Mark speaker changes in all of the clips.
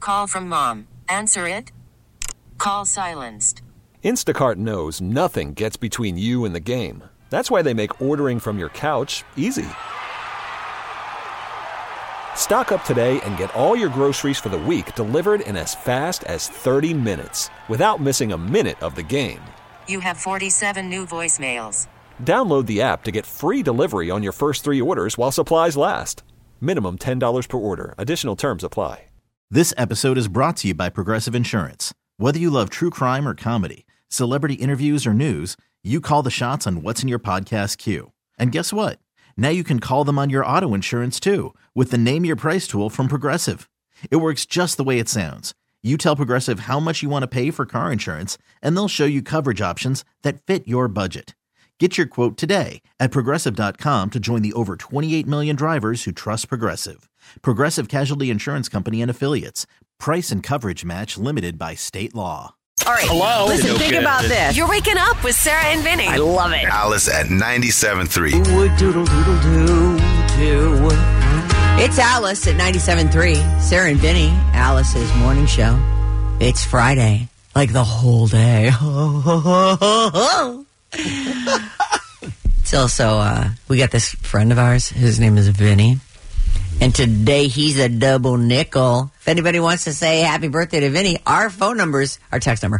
Speaker 1: call from mom. Answer it. Call silenced.
Speaker 2: Instacart knows nothing gets between you and the game. That's why they make ordering from your couch easy. Stock up today and get all your groceries for the week delivered in as fast as 30 minutes without missing a minute of the game.
Speaker 1: You have 47 new voicemails.
Speaker 2: Download the app to get free delivery on your first 3 orders while supplies last. Minimum $10 per order. Additional terms apply.
Speaker 3: This episode is brought to you by Progressive Insurance. Whether you love true crime or comedy, celebrity interviews or news, you call the shots on what's in your podcast queue. And guess what? Now you can call them on your auto insurance too with the Name Your Price tool from Progressive. It works just the way it sounds. You tell Progressive how much you want to pay for car insurance, and they'll show you coverage options that fit your budget. Get your quote today at Progressive.com to join the over 28 million drivers who trust Progressive. Progressive Casualty Insurance Company and Affiliates. Price and coverage match limited by state law.
Speaker 4: All right.
Speaker 5: Hello.
Speaker 4: Listen, think about this. You're waking up with Sarah and Vinny.
Speaker 5: I love it.
Speaker 6: Alice at 97.3.
Speaker 4: Doodle-doodle-doo-doo. It's Alice at 97.3. Sarah and Vinny, Alice's morning show. It's Friday, like the whole day. It's also, we got this friend of ours. His name is Vinny. And today he's a double nickel. If anybody wants to say happy birthday to Vinny, our phone numbers, our text number,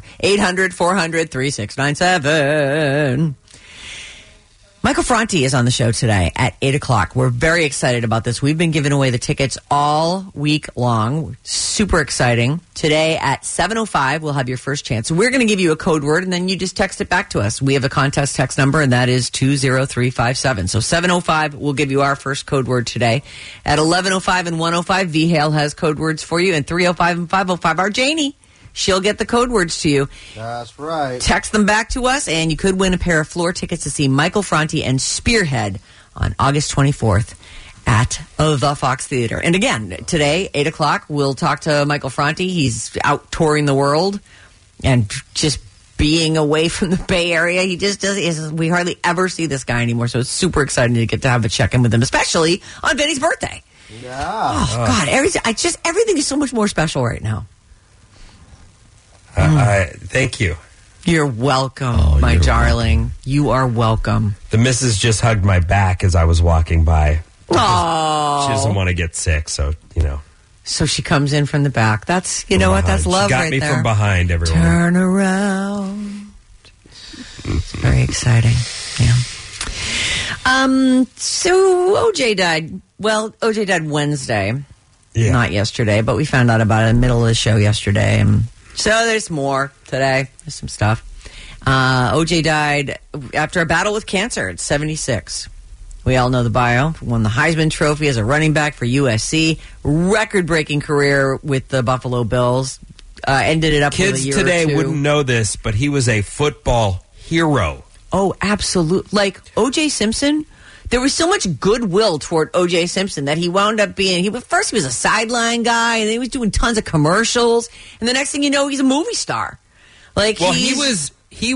Speaker 4: 800-400-3697. Michael Franti is on the show today at 8 o'clock. We're very excited about this. We've been giving away the tickets all week long. Super exciting. Today at 7:05, we'll have your first chance. We're going to give you a code word, and then you just text it back to us. We have a contest text number, and that is 20357. So 7:05, we'll give you our first code word today. At 11:05 and 1:05, V-Hale has code words for you. And 3:05 and 5:05, our Janie. She'll get the code words to you.
Speaker 7: That's right.
Speaker 4: Text them back to us, and you could win a pair of floor tickets to see Michael Franti and Spearhead on August 24th at the Fox Theater. And again, today, 8 o'clock, we'll talk to Michael Franti. He's out touring the world and just being away from the Bay Area. He just does. We hardly ever see this guy anymore, so it's super exciting to get to have a check-in with him, especially on Vinny's birthday.
Speaker 7: Yeah.
Speaker 4: Oh, God. Everything is so much more special right now.
Speaker 5: Thank you.
Speaker 4: You're welcome, my darling. Welcome. You are welcome.
Speaker 5: The missus just hugged my back as I was walking by.
Speaker 4: Oh,
Speaker 5: she doesn't want to get sick, so, you know.
Speaker 4: So she comes in from the back. That's, you know what, that's love right there.
Speaker 5: She got me from behind, everyone.
Speaker 4: Turn around. It's very exciting. Yeah. So OJ died. Well, OJ died Wednesday. Yeah. Not yesterday, but we found out about it in the middle of the show yesterday, and so there's more today. There's some stuff. OJ died after a battle with cancer at 76. We all know the bio. Won the Heisman Trophy as a running back for USC. Record-breaking career with the Buffalo Bills. Ended it up with a year or two.
Speaker 5: Kids today wouldn't know this, but he was a football hero.
Speaker 4: Oh, absolutely. Like O.J. Simpson, there was so much goodwill toward O.J. Simpson that he wound up being, first he was a sideline guy, and then he was doing tons of commercials, and the next thing you know, he's a movie star. Like,
Speaker 5: well, his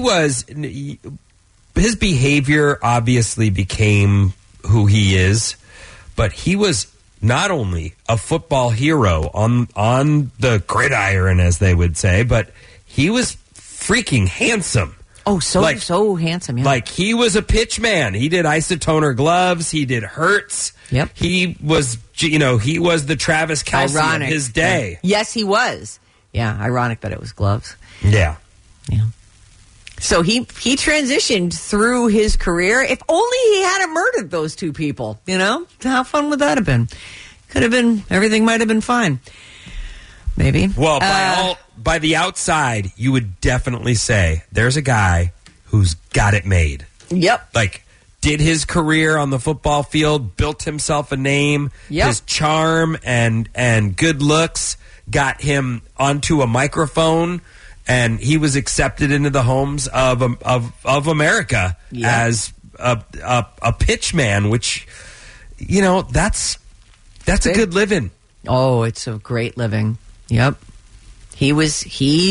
Speaker 5: behavior obviously became who he is, but he was not only a football hero on the gridiron, as they would say, but he was freaking handsome.
Speaker 4: Oh, so handsome, yeah.
Speaker 5: Like, he was a pitch man. He did isotoner gloves. He did Hertz.
Speaker 4: Yep.
Speaker 5: He was, he was the Travis Kelce of his day.
Speaker 4: Yeah. Yes, he was. Yeah, ironic that it was gloves.
Speaker 5: Yeah.
Speaker 4: Yeah. So he transitioned through his career. If only he hadn't murdered those two people, you know? How fun would that have been? Could have been, everything might have been fine. Maybe.
Speaker 5: Well, by the outside, you would definitely say there's a guy who's got it made.
Speaker 4: Yep.
Speaker 5: Like, did his career on the football field, built himself a name.
Speaker 4: Yep.
Speaker 5: His charm and good looks got him onto a microphone, and he was accepted into the homes of America as a pitch man, which, you know, that's a good living.
Speaker 4: Oh, it's a great living. Yep. He was,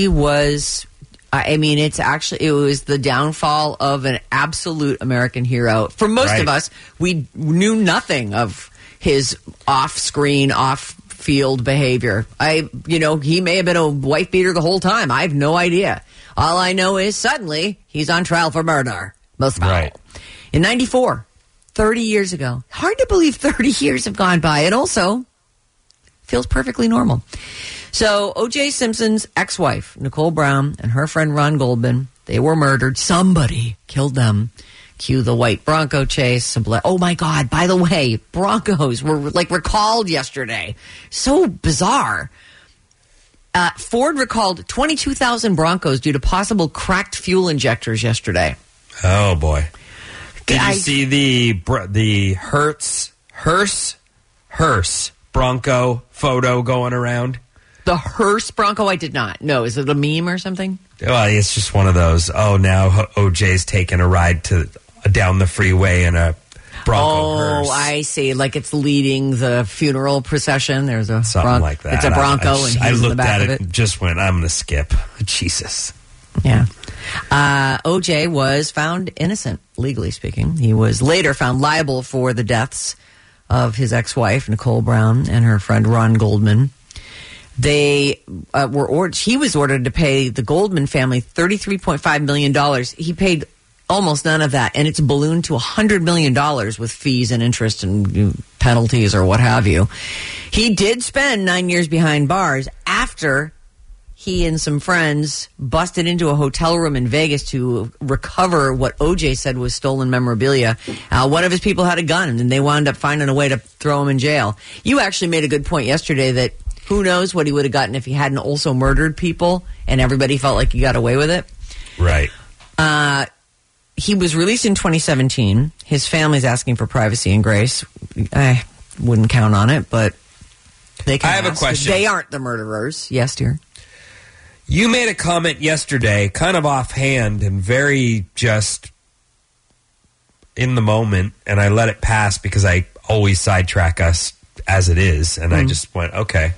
Speaker 4: I mean, it was the downfall of an absolute American hero. For most of us, we knew nothing of his off-screen, field behavior. He may have been a wife beater the whole time. I have no idea. All I know is suddenly he's on trial for murder. Most foul.
Speaker 5: Right.
Speaker 4: In 94, 30 years ago. Hard to believe 30 years have gone by. And also feels perfectly normal. So O.J. Simpson's ex-wife, Nicole Brown, and her friend Ron Goldman, they were murdered. Somebody killed them. Cue the white Bronco chase. Oh, my God. By the way, Broncos were recalled yesterday. So bizarre. Ford recalled 22,000 Broncos due to possible cracked fuel injectors yesterday.
Speaker 5: Oh, boy. Did you see the hearse Bronco photo going around?
Speaker 4: The hearse Bronco? I did not. No, is it a meme or something?
Speaker 5: Well, it's just one of those. Oh, now OJ's taking a ride down the freeway in a Bronco hearse.
Speaker 4: Oh, I see. Like it's leading the funeral procession. There's a
Speaker 5: something like that.
Speaker 4: It's a Bronco, and he's in the back of it.
Speaker 5: And just went, I'm going to skip. Jesus.
Speaker 4: Yeah. OJ was found innocent, legally speaking. He was later found liable for the deaths of his ex-wife, Nicole Brown, and her friend Ron Goldman. They he was ordered to pay the Goldman family $33.5 million. He paid almost none of that, and it's ballooned to $100 million with fees and interest and penalties or what have you. He did spend 9 years behind bars after he and some friends busted into a hotel room in Vegas to recover what OJ said was stolen memorabilia. One of his people had a gun, and they wound up finding a way to throw him in jail. You actually made a good point yesterday that who knows what he would have gotten if he hadn't also murdered people and everybody felt like he got away with it.
Speaker 5: Right.
Speaker 4: He was released in 2017. His family's asking for privacy and grace. I wouldn't count on it, but they can
Speaker 5: I have
Speaker 4: ask.
Speaker 5: a question.
Speaker 4: They aren't the murderers. Yes, dear.
Speaker 5: You made a comment yesterday, kind of offhand and very just in the moment, and I let it pass because I always sidetrack us as it is, and I just went, okay.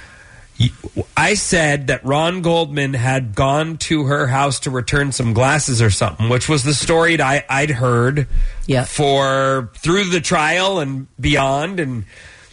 Speaker 5: I said that Ron Goldman had gone to her house to return some glasses or something, which was the story I'd heard through the trial and beyond. And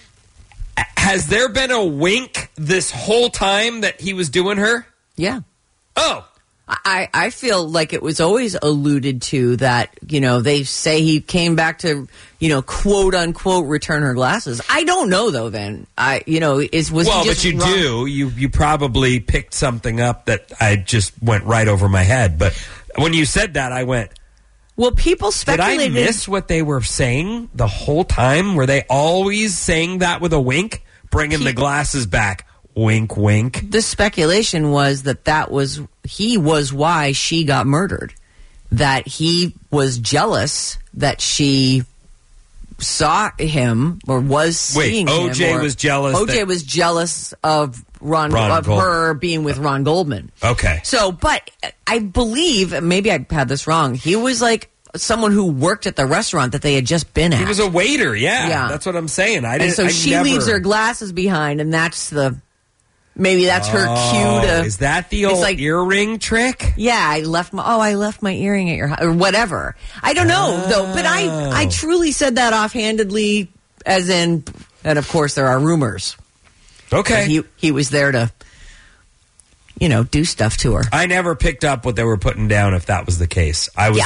Speaker 5: has there been a wink this whole time that he was doing her?
Speaker 4: Yeah.
Speaker 5: Oh.
Speaker 4: I feel like it was always alluded to that, they say he came back to, quote unquote, return her glasses. I don't know though, then. But you wrong?
Speaker 5: do. You probably picked something up that I just went right over my head. But when you said that, I went,
Speaker 4: well, people speculated.
Speaker 5: Did I miss what they were saying the whole time? Were they always saying that with a wink? Bringing the glasses back. Wink, wink.
Speaker 4: The speculation was he was why she got murdered. That he was jealous that she saw him or was seeing him.
Speaker 5: OJ was jealous.
Speaker 4: OJ was jealous of her being with Ron Goldman.
Speaker 5: Okay.
Speaker 4: So, but I believe, maybe I had this wrong, he was like someone who worked at the restaurant that they had just been at.
Speaker 5: He was a waiter, yeah. That's what I'm saying.
Speaker 4: She leaves her glasses behind, and that's maybe that's her cue to...
Speaker 5: Is that the old earring trick?
Speaker 4: Yeah, I left my earring at your house, or whatever. I don't know, though, but I truly said that offhandedly, as in, and of course there are rumors.
Speaker 5: Okay.
Speaker 4: He was there to, do stuff to her.
Speaker 5: I never picked up what they were putting down if that was the case.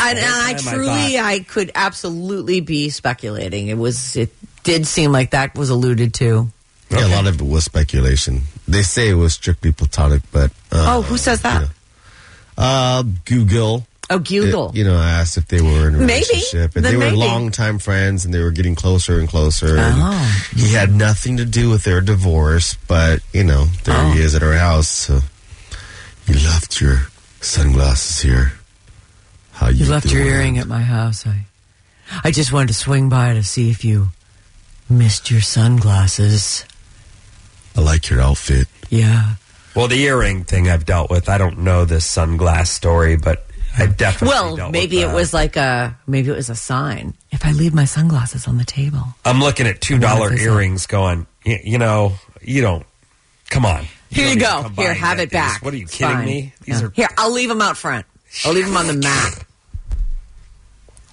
Speaker 4: I could absolutely be speculating. It did seem like that was alluded to.
Speaker 7: Yeah, a lot of it was speculation. They say it was strictly platonic, but...
Speaker 4: who says that?
Speaker 7: Google.
Speaker 4: Oh, Google.
Speaker 7: I asked if they were in a relationship. And they were longtime friends, and they were getting closer and closer. And he had nothing to do with their divorce, but, there he is at her house. So you left your sunglasses here. How you
Speaker 4: left your earring at my house. I just wanted to swing by to see if you missed your sunglasses.
Speaker 7: I like your outfit.
Speaker 4: Yeah.
Speaker 5: Well, the earring thing I've dealt with. I don't know this sunglass story, but I definitely dealt
Speaker 4: maybe
Speaker 5: with
Speaker 4: it was maybe it was a sign. If I leave my sunglasses on the table.
Speaker 5: I'm looking at $2 earrings going, you don't, come on.
Speaker 4: Here you go. Here, have it back.
Speaker 5: What are you kidding me?
Speaker 4: These are... Here, I'll leave them out front. I'll leave them on the mat.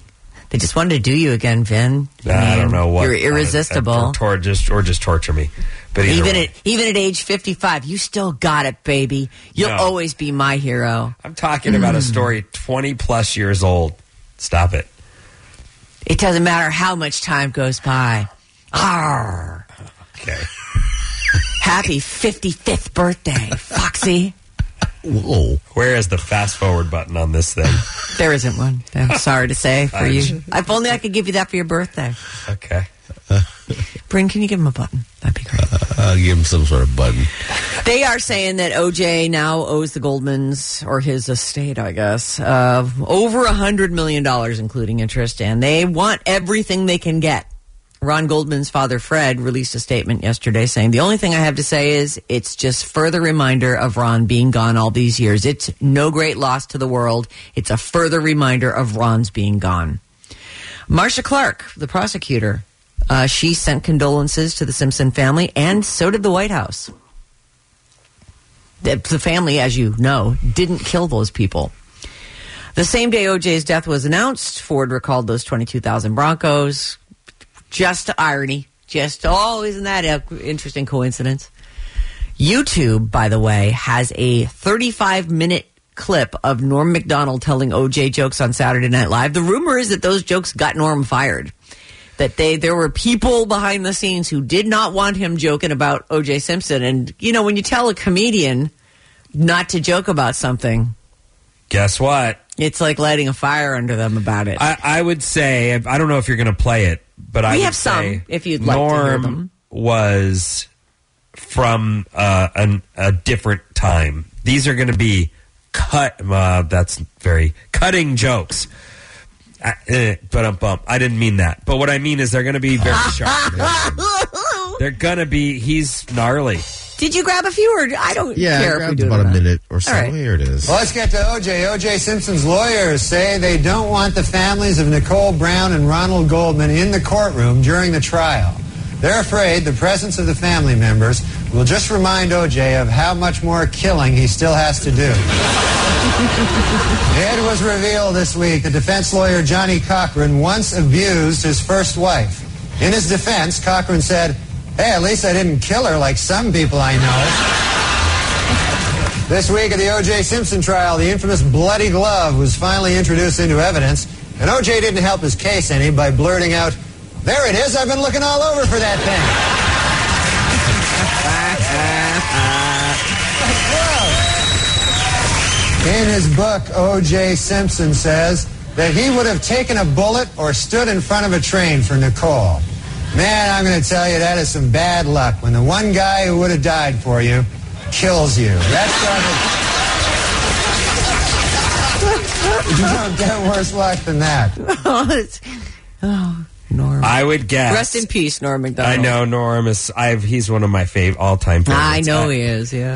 Speaker 4: They just wanted to do you again, Vin.
Speaker 5: I don't know what.
Speaker 4: You're irresistible.
Speaker 5: Or just torture me. But
Speaker 4: even at age 55, you still got it, baby. You'll always be my hero.
Speaker 5: I'm talking about a story 20 plus years old. Stop it.
Speaker 4: It doesn't matter how much time goes by. Arr.
Speaker 5: Okay.
Speaker 4: Happy 55th birthday, Foxy.
Speaker 7: Whoa.
Speaker 5: Where is the fast forward button on this thing?
Speaker 4: There isn't one. I'm sorry to say for you. If only I could give you that for your birthday.
Speaker 5: Okay.
Speaker 4: Bryn, can you give him a button? That'd be great.
Speaker 7: I'll give him some sort of button.
Speaker 4: They are saying that OJ now owes the Goldmans, or his estate, I guess, over $100 million, including interest, and they want everything they can get. Ron Goldman's father, Fred, released a statement yesterday saying, the only thing I have to say is it's just further reminder of Ron being gone all these years. It's no great loss to the world. It's a further reminder of Ron's being gone. Marcia Clark, the prosecutor, she sent condolences to the Simpson family, and so did the White House. The family, as you know, didn't kill those people. The same day OJ's death was announced, Ford recalled those 22,000 Broncos. Just irony. Isn't that an interesting coincidence? YouTube, by the way, has a 35-minute clip of Norm Macdonald telling OJ jokes on Saturday Night Live. The rumor is that those jokes got Norm fired. That there were people behind the scenes who did not want him joking about OJ Simpson. And, when you tell a comedian not to joke about something,
Speaker 5: guess what?
Speaker 4: It's like lighting a fire under them about it.
Speaker 5: I would say, I don't know if you're going to play it, but I would
Speaker 4: have
Speaker 5: say
Speaker 4: some, if you'd like to hear them.
Speaker 5: Norm was from a different time. These are going to be cutting jokes. But I didn't mean that. But what I mean is they're going to be very sharp. They're going to be, he's gnarly.
Speaker 4: Did you grab a few, or I don't care if we do
Speaker 7: about
Speaker 4: it
Speaker 7: a minute or so. Right. Here it is.
Speaker 8: Well, let's get to OJ. OJ Simpson's lawyers say they don't want the families of Nicole Brown and Ronald Goldman in the courtroom during the trial. They're afraid the presence of the family members will just remind OJ of how much more killing he still has to do. It was revealed this week that defense lawyer Johnny Cochran once abused his first wife. In his defense, Cochran said, "Hey, at least I didn't kill her like some people I know." This week at the O.J. Simpson trial, the infamous bloody glove was finally introduced into evidence, and O.J. didn't help his case any by blurting out, "There it is, I've been looking all over for that thing." In his book, O.J. Simpson says that he would have taken a bullet or stood in front of a train for Nicole. Man, I'm going to tell you, that is some bad luck when the one guy who would have died for you kills you. You don't get worse luck than that.
Speaker 4: Norm.
Speaker 5: I would guess.
Speaker 4: Rest in peace, Norm Macdonald.
Speaker 5: I know Norm is. he's one of my all-time favorites.
Speaker 4: I know he is. Yeah.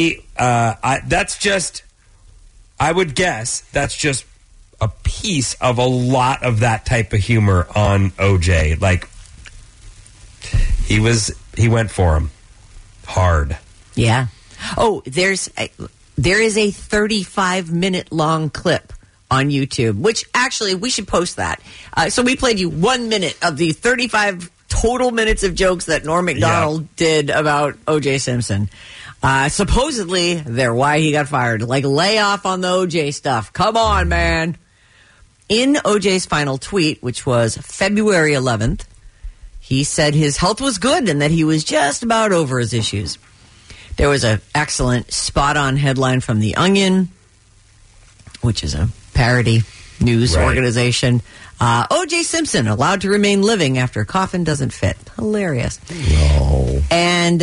Speaker 5: I would guess that's just a piece of a lot of that type of humor on OJ. Like, he went for him hard.
Speaker 4: Yeah. Oh, there is a 35-minute long clip on YouTube, which actually we should post that. So we played you 1 minute of the 35 total minutes of jokes that Norm Macdonald did about O.J. Simpson. Supposedly, they're why he got fired. Like, lay off on the O.J. stuff. Come on, man. In O.J.'s final tweet, which was February 11th, he said his health was good and that he was just about over his issues. There was an excellent spot-on headline from The Onion, which is a parody news organization. O.J. Simpson allowed to remain living after coffin doesn't fit. Hilarious.
Speaker 7: No.
Speaker 4: And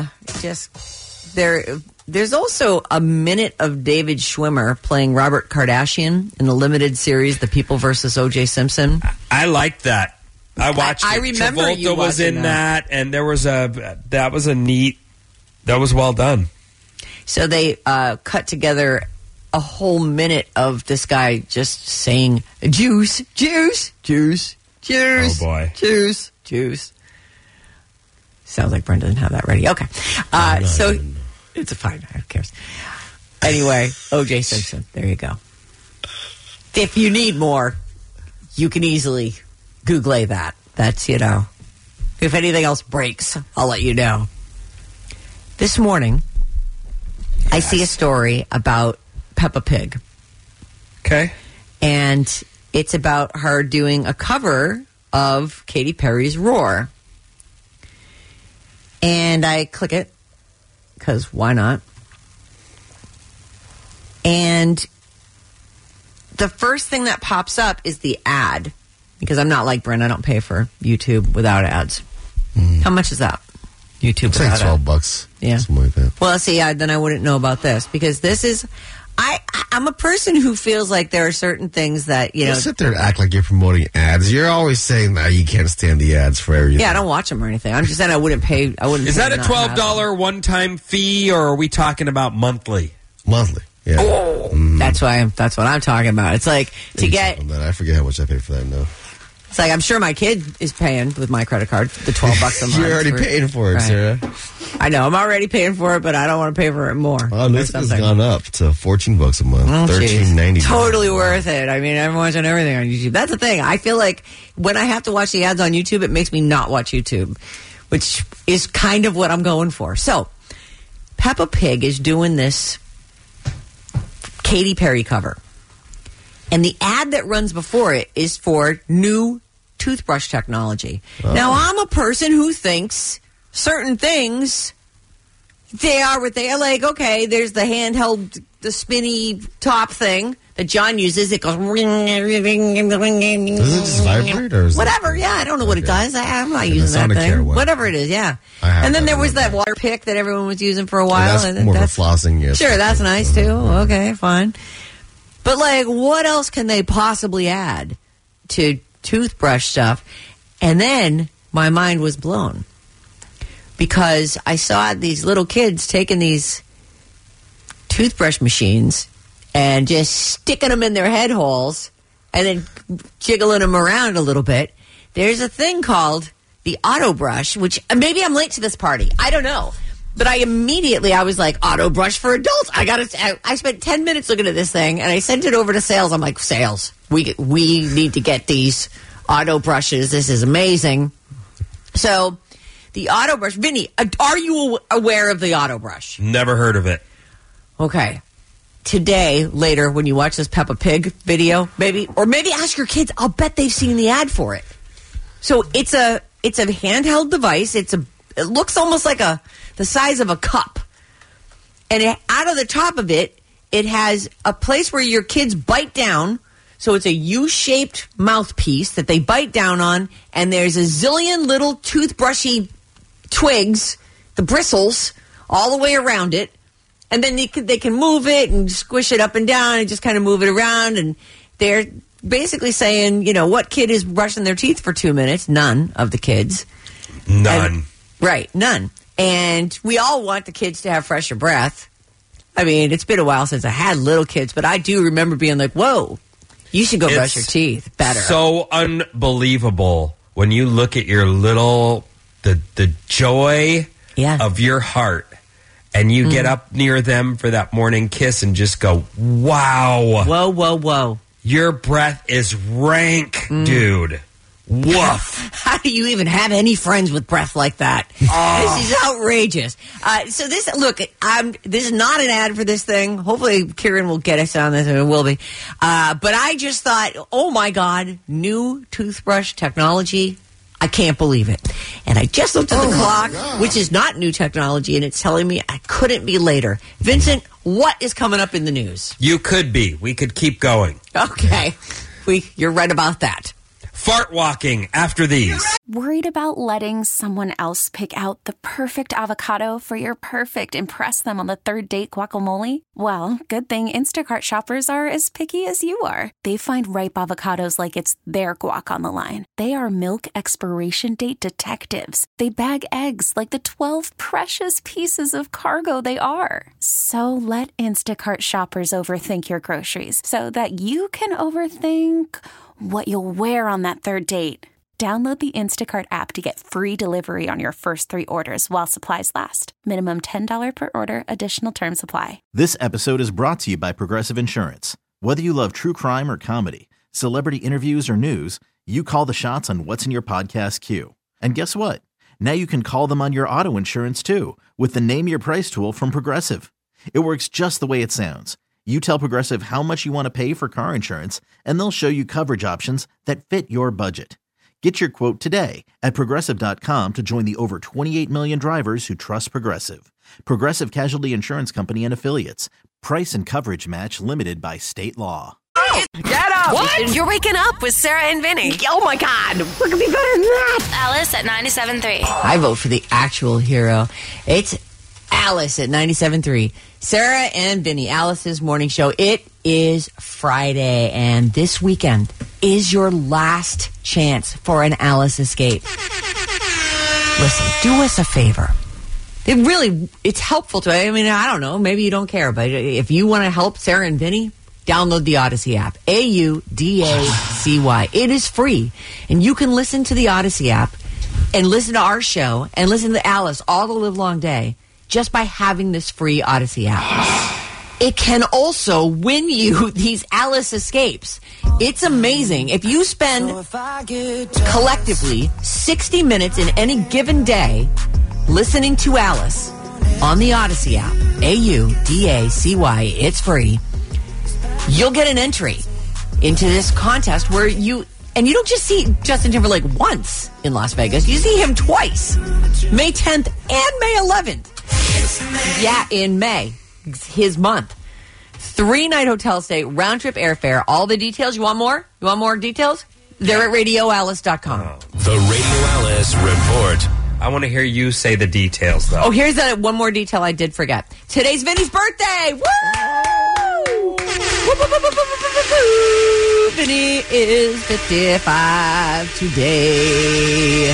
Speaker 4: there's also a minute of David Schwimmer playing Robert Kardashian in the limited series The People vs. O.J. Simpson.
Speaker 5: I liked that. I watched.
Speaker 4: I remember
Speaker 5: Travolta
Speaker 4: you
Speaker 5: was in that, and there was that was well done.
Speaker 4: So they cut together a whole minute of this guy just saying juice, juice, juice, juice.
Speaker 5: Oh boy,
Speaker 4: juice, juice. Sounds like Brenda didn't have that ready. Okay, so it's fine. Who cares? Anyway, O.J. Simpson. There you go. If you need more, you can easily Google that. That's, if anything else breaks, I'll let you know. This morning, I see a story about Peppa Pig.
Speaker 5: Okay.
Speaker 4: And it's about her doing a cover of Katy Perry's Roar. And I click it, because why not? And the first thing that pops up is the ad. Because I'm not like Brent, I don't pay for YouTube without ads. How much is that? YouTube
Speaker 7: it's like $12.
Speaker 4: Yeah.
Speaker 7: Something like that.
Speaker 4: Well, see, then I wouldn't know about this. Because this is... I'm a person who feels like there are certain things that,
Speaker 7: Don't sit there and act like you're promoting ads. You're always saying that you can't stand the ads for everything.
Speaker 4: Yeah, I don't watch them or anything. I'm just saying I wouldn't pay.
Speaker 5: Is that a $12 one-time fee, or are we talking about monthly?
Speaker 7: Monthly. Yeah.
Speaker 4: Oh, that's what I'm talking about. It's like to get.
Speaker 7: I forget how much I pay for that now.
Speaker 4: It's like I'm sure my kid is paying with my credit card the $12 a month.
Speaker 7: You're already paying for it, right. Sarah.
Speaker 4: I know I'm already paying for it, but I don't want to pay for it more.
Speaker 7: Oh, this has gone up to $14 a month, $13.90.
Speaker 4: Totally worth it. I mean, I'm watching everything on YouTube. That's the thing. I feel like when I have to watch the ads on YouTube, it makes me not watch YouTube, which is kind of what I'm going for. So, Peppa Pig is doing this Katy Perry cover. And the ad that runs before it is for new toothbrush technology. Oh. Now, I'm a person who thinks certain things, they are what they are. Like, okay, there's the handheld, the spinny top thing that John uses. It goes ring, ring, ring, ring, ring.
Speaker 7: Does it just vibrate? Or
Speaker 4: whatever, yeah, I don't know what it does. I'm not using that thing. Whatever it is, yeah. And then there was that water pick that everyone was using for a while.
Speaker 7: That's more of a flossing, yes.
Speaker 4: Sure, that's nice, too. Okay, fine. But, like, what else can they possibly add to toothbrush stuff? And then my mind was blown because I saw these little kids taking these toothbrush machines and just sticking them in their head holes and then jiggling them around a little bit. There's a thing called the auto brush, which maybe I'm late to this party. I don't know. But I was like, auto brush for adults. I spent 10 minutes looking at this thing, and I sent it over to sales. I'm like, sales, we need to get these auto brushes. This is amazing. So the auto brush, Vinny, are you aware of the auto brush?
Speaker 5: Never heard of it.
Speaker 4: Okay. Today, later, when you watch this Peppa Pig video, maybe ask your kids. I'll bet they've seen the ad for it. So it's a handheld device. It looks almost like the size of a cup. And out of the top of it, it has a place where your kids bite down. So it's a U-shaped mouthpiece that they bite down on. And there's a zillion little toothbrushy twigs, the bristles, all the way around it. And then they can move it and squish it up and down and just kind of move it around. And they're basically saying, what kid is brushing their teeth for 2 minutes? None of the kids.
Speaker 5: None.
Speaker 4: Right, none. And we all want the kids to have fresher breath. I mean, it's been a while since I had little kids, but I do remember being like, whoa, you should go brush your teeth better.
Speaker 5: So unbelievable when you look at your little, the joy of your heart, and you get up near them for that morning kiss and just go, wow.
Speaker 4: Whoa, whoa, whoa.
Speaker 5: Your breath is rank, dude. Woof.
Speaker 4: How do you even have any friends with breath like that? This is outrageous. So this is not an ad for this thing. Hopefully Kieran will get us on this, and it will be. But I just thought, oh my God, new toothbrush technology. I can't believe it. And I just looked at the clock, which is not new technology, and it's telling me I couldn't be later. Vincent, what is coming up in the news?
Speaker 5: You could be. We could keep going.
Speaker 4: Okay. You're right about that.
Speaker 5: Fart walking after these.
Speaker 9: Worried about letting someone else pick out the perfect avocado for your perfect impress them on the third date guacamole? Well, good thing Instacart shoppers are as picky as you are. They find ripe avocados like it's their guac on the line. They are milk expiration date detectives. They bag eggs like the 12 precious pieces of cargo they are. So let Instacart shoppers overthink your groceries so that you can overthink what you'll wear on that third date. Download the Instacart app to get free delivery on your first 3 orders while supplies last. Minimum $10 per order. Additional terms apply.
Speaker 3: This episode is brought to you by Progressive Insurance. Whether you love true crime or comedy, Celebrity interviews or news, you call the shots on what's in your podcast queue. And guess what? Now you can call them on your auto insurance too with the Name Your Price tool from Progressive. It works just the way it sounds. You tell Progressive how much you want to pay for car insurance, and they'll show you coverage options that fit your budget. Get your quote today at Progressive.com to join the over 28 million drivers who trust Progressive. Progressive Casualty Insurance Company and Affiliates. Price and coverage match limited by state law.
Speaker 4: Get up!
Speaker 1: What? You're waking up with Sarah and Vinny.
Speaker 4: Oh my God! What could be better than that?
Speaker 1: Alice at 97.3.
Speaker 4: I vote for the actual hero. It's Alice at 97.3. Sarah and Vinny, Alice's morning show. It is Friday, and this weekend is your last chance for an Alice escape. Listen, do us a favor. It's helpful to, I mean, I don't know, maybe you don't care, but if you want to help Sarah and Vinny, download the Odyssey app. AUDACY. It is free, and you can listen to the Odyssey app and listen to our show and listen to Alice all the live long day just by having this free Odyssey app. It can also win you these Alice escapes. It's amazing. If you spend collectively 60 minutes in any given day listening to Alice on the Odyssey app, AUDACY, it's free, you'll get an entry into this contest where you don't just see Justin Timberlake once in Las Vegas, you see him twice, May 10th and May 11th. Yeah, in May. It's his month. 3-night hotel stay, round-trip airfare, all the details. You want more? You want more details? They're at radioalice.com.
Speaker 6: The Radio Alice Report.
Speaker 5: I want to hear you say the details, though.
Speaker 4: Oh, here's one more detail I did forget. Today's Vinny's birthday! Woo! Vinny is 55 today.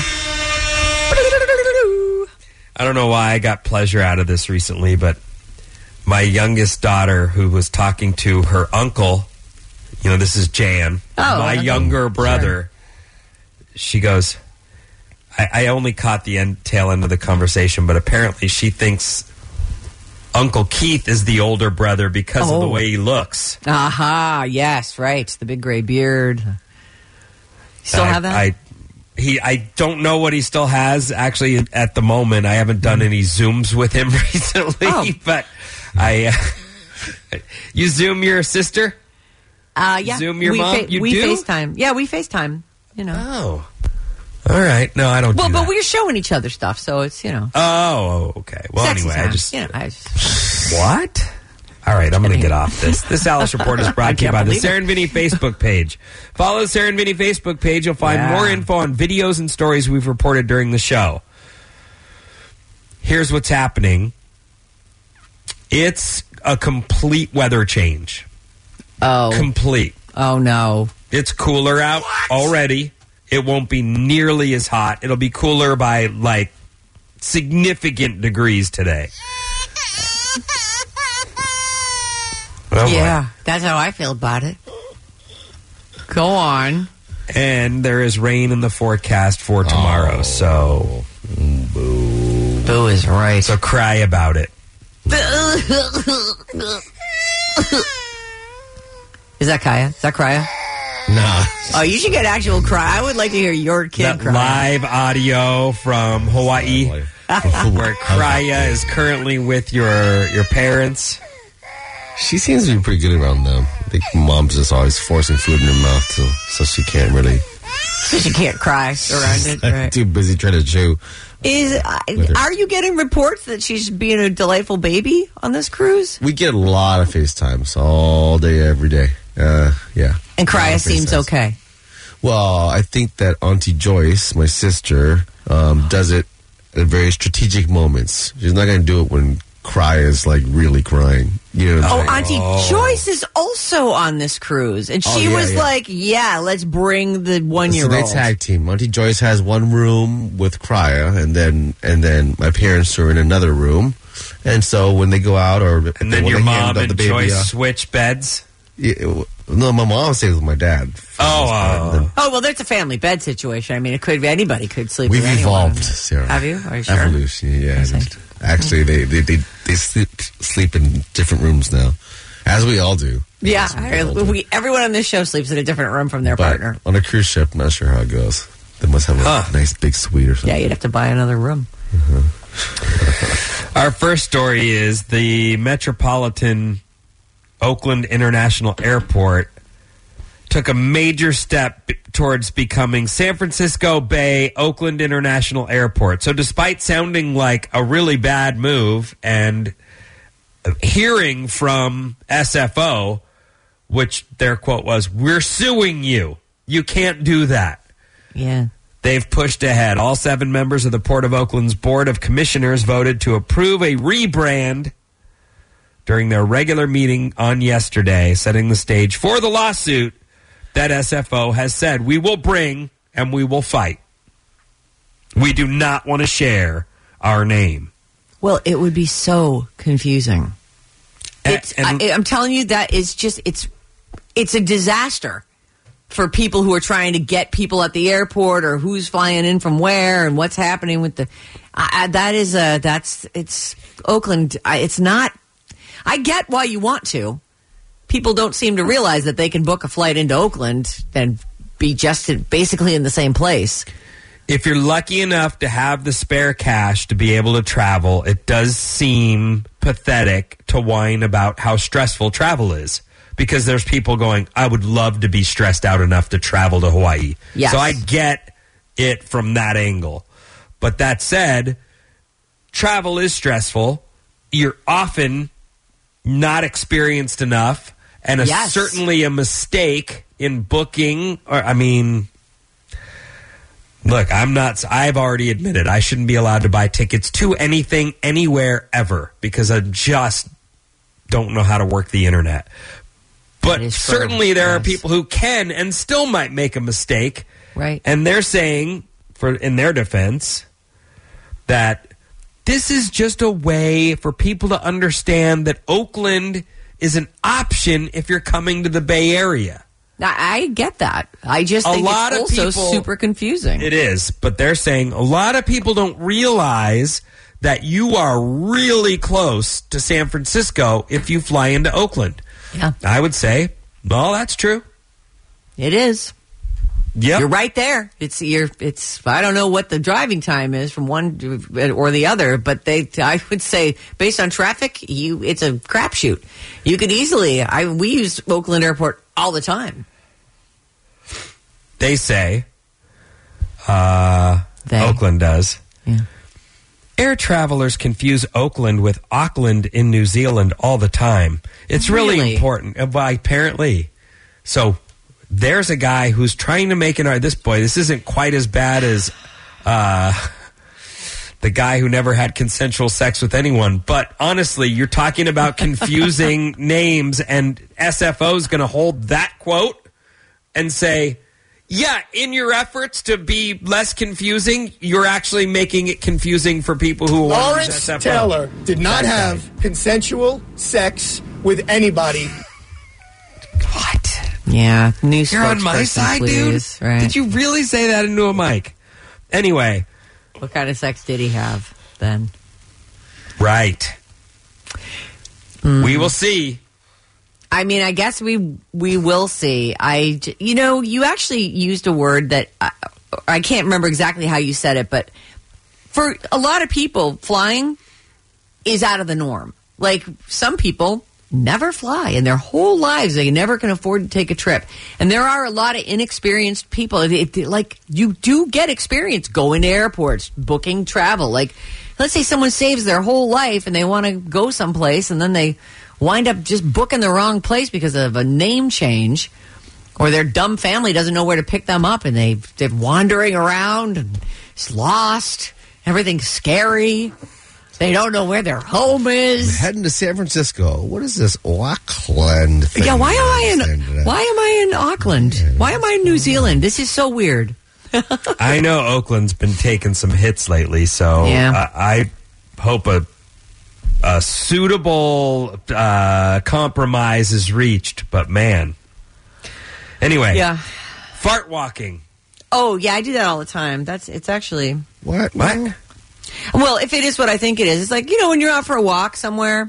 Speaker 5: I don't know why I got pleasure out of this recently, but my youngest daughter, who was talking to her uncle, this is Jan, my younger brother, she goes, I only caught the tail end of the conversation, but apparently she thinks Uncle Keith is the older brother because of the way he looks.
Speaker 4: Aha, yes, right. The big gray beard. You still have that?
Speaker 5: I don't know what he still has, actually, at the moment. I haven't done any Zooms with him recently, but you Zoom your sister?
Speaker 4: Yeah.
Speaker 5: Zoom your mom?
Speaker 4: We FaceTime. Yeah, we FaceTime,
Speaker 5: Oh. All right. No, I don't do that.
Speaker 4: But we're showing each other stuff, so it's,
Speaker 5: Oh, okay. Well,
Speaker 4: sexy
Speaker 5: anyway,
Speaker 4: time.
Speaker 5: I just... What? All right, I'm going to get off this. This Alice Report is brought to you by the Sarah and Vinny Facebook page. Follow the Sarah and Vinny Facebook page. You'll find more info on videos and stories we've reported during the show. Here's what's happening. It's a complete weather change.
Speaker 4: Oh.
Speaker 5: Complete.
Speaker 4: Oh, no.
Speaker 5: It's cooler out already. It won't be nearly as hot. It'll be cooler by, significant degrees today. Oh,
Speaker 4: yeah, that's how I feel about it. Go on.
Speaker 5: And there is rain in the forecast for tomorrow, so...
Speaker 7: Boo.
Speaker 4: Boo is right.
Speaker 5: So cry about it.
Speaker 4: Is that Kaya? Is that Krya?
Speaker 7: Nah.
Speaker 4: Oh, you should get actual cry. I would like to hear your kid cry.
Speaker 5: Live audio from Hawaii, where Krya is currently with your parents.
Speaker 7: She seems to be pretty good around them. I think mom's just always forcing food in her mouth, so she can't really...
Speaker 4: So she can't cry around it. Right.
Speaker 7: Too busy trying to chew.
Speaker 4: Are you getting reports that she's being a delightful baby on this cruise?
Speaker 7: We get a lot of FaceTimes all day, every day. Yeah.
Speaker 4: And Krya seems okay.
Speaker 7: Well, I think that Auntie Joyce, my sister, does it at very strategic moments. She's not going to do it when Krya is really crying.
Speaker 4: Auntie Joyce is also on this cruise, and she was like, let's bring the 1-year-old.
Speaker 7: So they tag team. Auntie Joyce has one room with Krya, and then my parents are in another room. And so when they go out,
Speaker 5: and then your mom and Joyce switch beds.
Speaker 7: No, my mom stays with my dad.
Speaker 4: Well, there's a family bed situation. I mean, anybody could sleep.
Speaker 7: We've
Speaker 4: with anyone.
Speaker 7: evolved, Sarah.
Speaker 4: Have you? Are you sure?
Speaker 7: Evolution, yeah. Actually, they sleep in different rooms now. As we all do.
Speaker 4: Yeah. Everyone on this show sleeps in a different room from their partner.
Speaker 7: On a cruise ship, I'm not sure how it goes. They must have a nice big suite or something.
Speaker 4: Yeah, you'd have to buy another room.
Speaker 5: Our first story is the Metropolitan Oakland International Airport took a major step towards becoming San Francisco Bay Oakland International Airport. So despite sounding like a really bad move and hearing from SFO, which their quote was, "We're suing you. You can't do that."
Speaker 4: Yeah.
Speaker 5: They've pushed ahead. All 7 members of the Port of Oakland's Board of Commissioners voted to approve a rebrand during their regular meeting on yesterday, setting the stage for the lawsuit that SFO has said we will bring and we will fight. We do not want to share our name.
Speaker 4: Well, it would be so confusing. I'm telling you, that is just, it's a disaster for people who are trying to get people at the airport or who's flying in from where and what's happening with the, it's Oakland. It's not, I get why you want to. People don't seem to realize that they can book a flight into Oakland and be just basically in the same place.
Speaker 5: If you're lucky enough to have the spare cash to be able to travel, it does seem pathetic to whine about how stressful travel is. Because there's people going, I would love to be stressed out enough to travel to Hawaii.
Speaker 4: Yes.
Speaker 5: So I get it from that angle. But that said, travel is stressful. You're often not experienced enough. And certainly a mistake in booking. Look, I've already admitted I shouldn't be allowed to buy tickets to anything, anywhere, ever. Because I just don't know how to work the internet. But certainly there are people who can and still might make a mistake.
Speaker 4: Right.
Speaker 5: And they're saying, in their defense, that this is just a way for people to understand that Oakland is an option if you're coming to the Bay Area.
Speaker 4: I get that. I just think it's also super confusing.
Speaker 5: It is. But they're saying a lot of people don't realize that you are really close to San Francisco if you fly into Oakland.
Speaker 4: Yeah.
Speaker 5: I would say, well, that's true.
Speaker 4: It is.
Speaker 5: Yep.
Speaker 4: You're right there. It's I don't know what the driving time is from one or the other, but I would say based on traffic, it's a crapshoot. You could easily we use Oakland Airport all the time.
Speaker 5: They say Oakland does.
Speaker 4: Yeah.
Speaker 5: Air travelers confuse Oakland with Auckland in New Zealand all the time. It's really important. Apparently. So there's a guy who's trying to make this isn't quite as bad as the guy who never had consensual sex with anyone. But honestly, you're talking about confusing names, and SFO's going to hold that quote and say, yeah, in your efforts to be less confusing, you're actually making it confusing for people who want to use SFO.
Speaker 10: Lawrence Taylor did not have consensual sex with anybody.
Speaker 5: What?
Speaker 4: Yeah, new
Speaker 5: You're on my side,
Speaker 4: please.
Speaker 5: Dude?
Speaker 4: Right.
Speaker 5: Did you really say that into a mic? Anyway.
Speaker 4: What kind of sex did he have then?
Speaker 5: Right. We will see.
Speaker 4: I mean, I guess we will see. You actually used a word that I can't remember exactly how you said it, but for a lot of people, flying is out of the norm. Like, some people never fly in their whole lives. They never can afford to take a trip. And there are a lot of inexperienced people. Like, you do get experience going to airports, booking travel. Like, let's say someone saves their whole life and they want to go someplace, and then they wind up just booking the wrong place because of a name change, or their dumb family doesn't know where to pick them up, and they're wandering around and it's lost. Everything's scary. They don't know where their home is.
Speaker 7: I'm heading to San Francisco. What is this Auckland thing?
Speaker 4: Yeah, why am I in Auckland? Why am I in New Zealand? This is so weird.
Speaker 5: I know Oakland's been taking some hits lately, so I hope a suitable compromise is reached. But man, anyway, fart walking.
Speaker 4: Oh yeah, I do that all the time. It's actually
Speaker 7: what?
Speaker 4: Well, if it is what I think it is, it's like, when you're out for a walk somewhere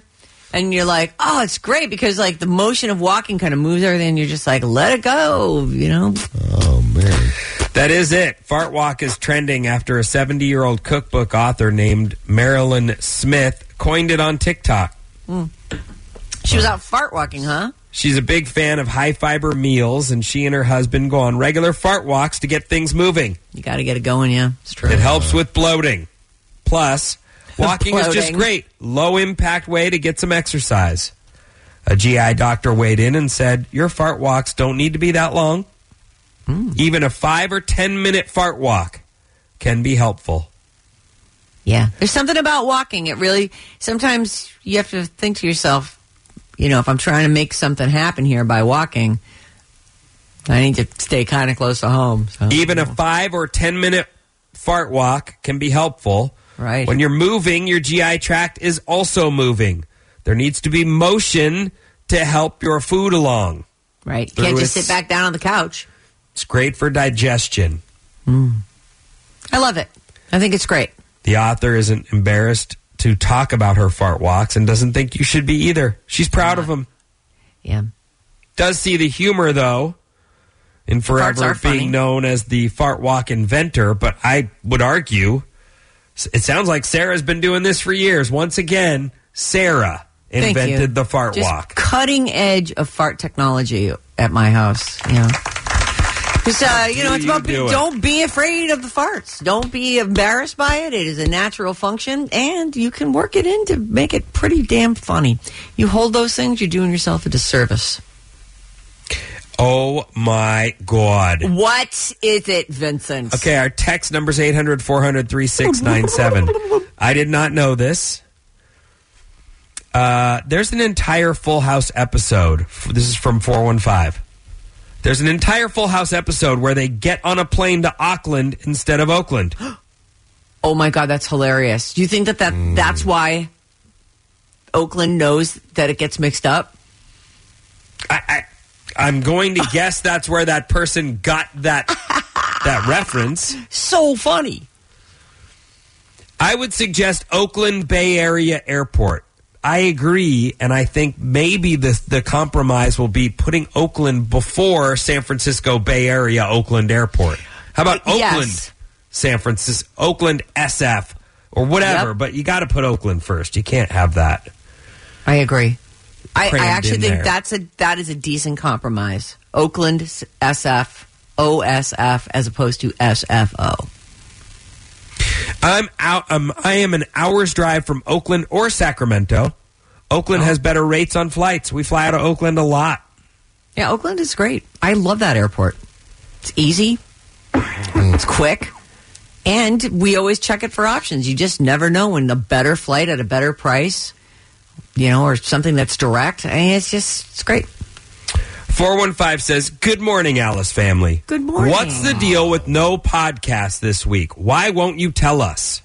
Speaker 4: And you're like, oh, it's great because like the motion of walking kind of moves everything. And you're just like, let it go, you know?
Speaker 7: Oh, man.
Speaker 5: That is it. Fart Walk is trending after a 70-year-old cookbook author named Marilyn Smith coined it on TikTok.
Speaker 4: She was out fart walking, huh?
Speaker 5: She's a big fan of high-fiber meals, and she and her husband go on regular fart walks to get things moving.
Speaker 4: You got to get it going, yeah. It's true.
Speaker 5: It helps with bloating. Plus, walking is just great. Low-impact way to get some exercise. A GI doctor weighed in and said, your fart walks don't need to be that long. Even a 5 or 10-minute fart walk can be helpful.
Speaker 4: Yeah. There's something about walking. It really, sometimes you have to think to yourself, you know, if I'm trying to make something happen here by walking, I need to stay kind of close to home. So.
Speaker 5: Even a 5 or 10-minute fart walk can be helpful.
Speaker 4: Right.
Speaker 5: When you're moving, your GI tract is also moving. There needs to be motion to help your food along.
Speaker 4: Right. You can't just sit back down on the couch.
Speaker 5: It's great for digestion.
Speaker 4: I love it. I think it's great.
Speaker 5: The author isn't embarrassed to talk about her fart walks and doesn't think you should be either. She's proud of them.
Speaker 4: Yeah.
Speaker 5: Does see the humor, though, in forever being known as the fart walk inventor, but I would argue it sounds like Sarah's been doing this for years. Once again, Sarah invented the fart walk.
Speaker 4: Cutting edge of fart technology at my house. Yeah. Because, you know, it's about don't be afraid of the farts. Don't be embarrassed by it. It is a natural function, and you can work it in to make it pretty damn funny. You hold those things, you're doing yourself a disservice.
Speaker 5: Oh, my God.
Speaker 4: What is it, Vincent?
Speaker 5: Okay, our text number is 800-400-3697. I did not know this. There's an entire Full House episode. This is from 415. There's an entire Full House episode where they get on a plane to Auckland instead of Oakland.
Speaker 4: Oh, my God, that's hilarious. Do you think that's why Oakland knows that it gets mixed up?
Speaker 5: I'm going to guess that's where that person got that reference. So funny. I would suggest Oakland Bay Area Airport. I agree, and I think maybe the compromise will be putting Oakland before San Francisco Bay Area Oakland Airport. How about Oakland, San Francisco, Oakland SF, or whatever, but you got to put Oakland first. You can't have that.
Speaker 4: I agree. I actually think that is a decent compromise. Oakland SF, OSF, as opposed to SFO.
Speaker 5: I am an hour's drive from Oakland or Sacramento. Oakland has better rates on flights. We fly out of Oakland a lot.
Speaker 4: Yeah, Oakland is great. I love that airport. It's easy. It's quick. And we always check it for options. You just never know when a better flight at a better price, you know, or something that's direct. And it's great.
Speaker 5: 415 says, good morning, Alice family.
Speaker 4: Good morning.
Speaker 5: What's the deal with no podcast this week? Why won't you tell us?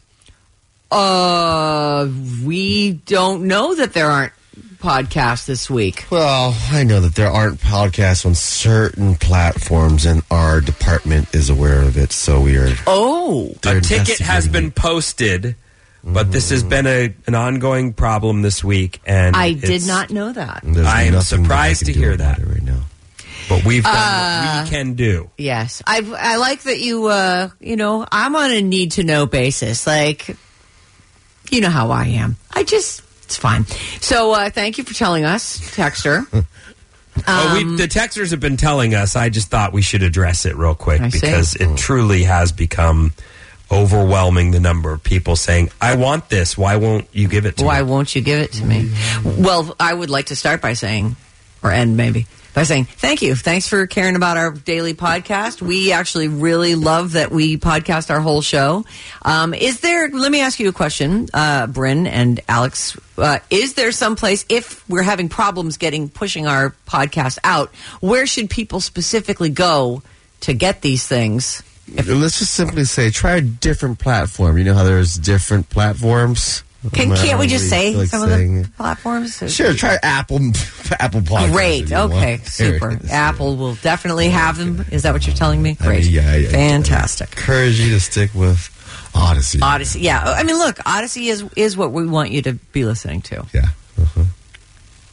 Speaker 4: We don't know that there aren't podcasts this week.
Speaker 7: Well, I know that there aren't podcasts on certain platforms, and our department is aware of it, so we are...
Speaker 5: a ticket has been posted, but this has been an ongoing problem this week, and
Speaker 4: I did not know that.
Speaker 5: I am surprised to hear that right now. But we've done what we can do.
Speaker 4: Yes. I like that you, I'm on a need-to-know basis. Like, you know how I am. It's fine. So thank you for telling us, Texter.
Speaker 5: The texters have been telling us. I just thought we should address it real quick because it truly has become overwhelming, the number of people saying, I want this. Why won't you give it to me?
Speaker 4: Why won't you give it to me? Well, I would like to start by saying, or end maybe, by saying thank you. Thanks for caring about our daily podcast. We actually really love that we podcast our whole show. Let me ask you a question, Bryn and Alex. Is there some place, if we're having problems pushing our podcast out, where should people specifically go to get these things?
Speaker 7: Let's just simply say, try a different platform. You know how there's different platforms?
Speaker 4: Can't we just say some of the platforms?
Speaker 7: Sure, try Apple Podcasts.
Speaker 4: Great, okay, super. Apple will definitely have them. Is that what you're telling me? Great.
Speaker 7: Yeah.
Speaker 4: Fantastic.
Speaker 7: I encourage you to stick with Odyssey.
Speaker 4: Odyssey, yeah. I mean, look, Odyssey is what we want you to be listening to.
Speaker 7: Yeah.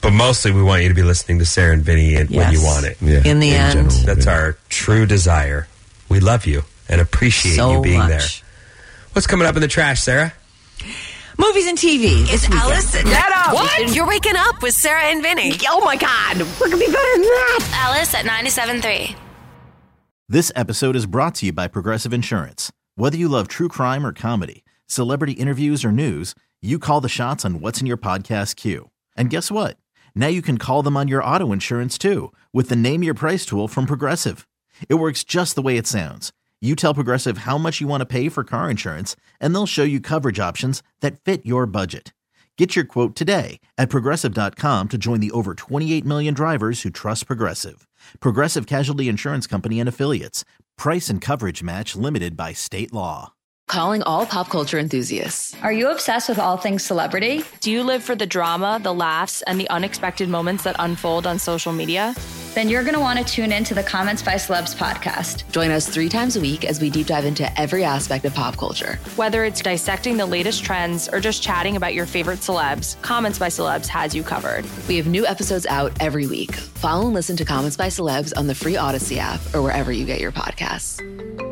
Speaker 5: But mostly we want you to be listening to Sarah and Vinny when you want it.
Speaker 7: Yeah,
Speaker 4: in the end.
Speaker 7: general,
Speaker 5: That's our true desire. We love you and appreciate you being there. What's coming up in the trash, Sarah?
Speaker 4: Movies and TV.
Speaker 1: It's Alice.
Speaker 11: Get up!
Speaker 1: What? You're waking up with Sarah and Vinny.
Speaker 11: Oh my God! What could be better than that?
Speaker 1: Alice at 97.3.
Speaker 3: This episode is brought to you by Progressive Insurance. Whether you love true crime or comedy, celebrity interviews or news, you call the shots on what's in your podcast queue. And guess what? Now you can call them on your auto insurance too with the Name Your Price tool from Progressive. It works just the way it sounds. You tell Progressive how much you want to pay for car insurance, and they'll show you coverage options that fit your budget. Get your quote today at Progressive.com to join the over 28 million drivers who trust Progressive. Progressive Casualty Insurance Company and Affiliates. Price and coverage match limited by state law.
Speaker 12: Calling all pop culture enthusiasts.
Speaker 13: Are you obsessed with all things celebrity?
Speaker 14: Do you live for the drama, the laughs, and the unexpected moments that unfold on social media?
Speaker 13: Then you're going to want to tune in to the Comments by Celebs podcast.
Speaker 12: Join us 3 times a week as we deep dive into every aspect of pop culture.
Speaker 14: Whether it's dissecting the latest trends or just chatting about your favorite celebs, Comments by Celebs has you covered.
Speaker 12: We have new episodes out every week. Follow and listen to Comments by Celebs on the free Odyssey app or wherever you get your podcasts.